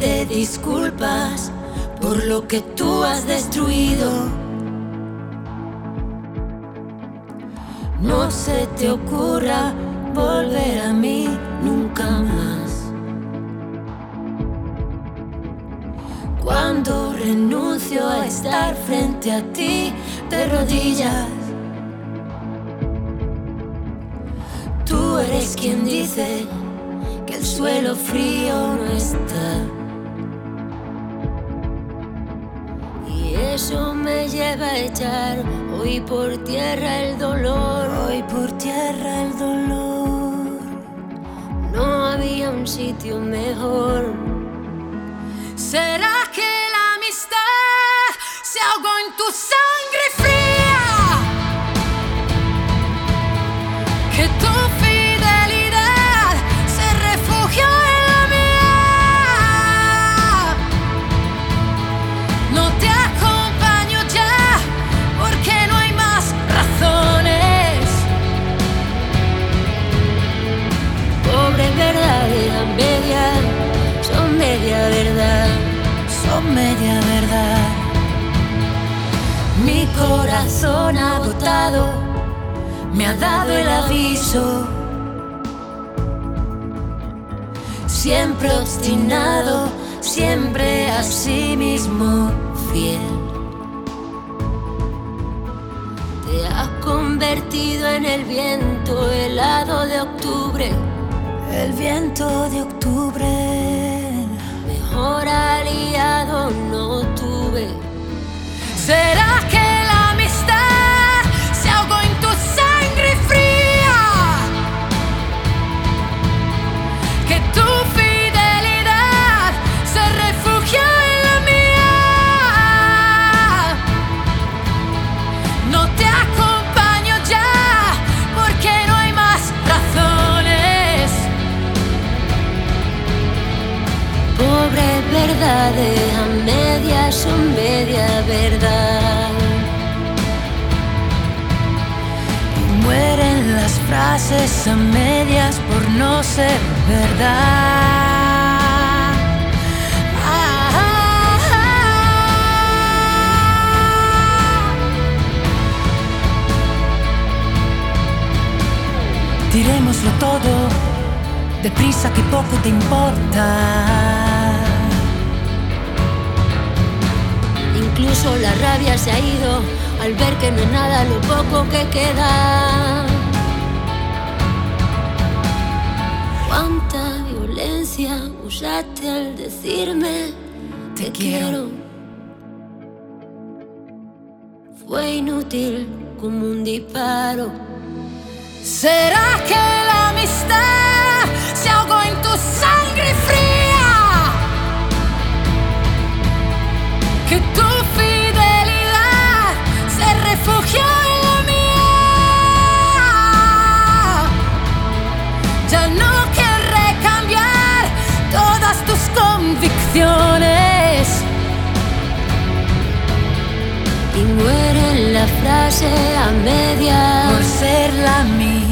pedirte disculpas por lo que tú has destruido. No se te ocurra volver a mí nunca más. Cuando renuncio a estar frente a ti de rodillas, tú eres quien dice que el suelo frío no está. Y eso me lleva a echar hoy por tierra el dolor. Hoy por tierra el dolor. No había un sitio mejor. ¿Será que la amistad se ahogó en tu sangre fría? Que tu fidelidad se refugió en la mía. No te acompaño ya porque no hay más razones. Pobres verdades a media, son media verdad. Son media verdad. Mi corazón agotado me ha dado el aviso. Siempre obstinado, siempre a sí mismo fiel. Te has convertido en el viento helado de octubre. El viento de octubre. Mejor aliado no tuve. ¿Será que la amistad se ahogó en tu sangre fría? Que tu fidelidad se refugió en la mía. No te acompaño ya porque no hay más razones. Pobres verdades a medias son media verdad. Y mueren las frases a medias por no ser verdad. Tirémoslo todo, deprisa que poco te importa. Incluso la rabia se ha ido al ver que no es nada lo poco que queda. Cuánta violencia usaste al decirme te quiero. Fue inútil como un disparo. ¿Será que la amistad se ahogó en tu sangre fría? Que tu fidelidad se refugió en la mía. Ya no querré cambiar todas tus convicciones. Y muere la frase a media por ser la mía.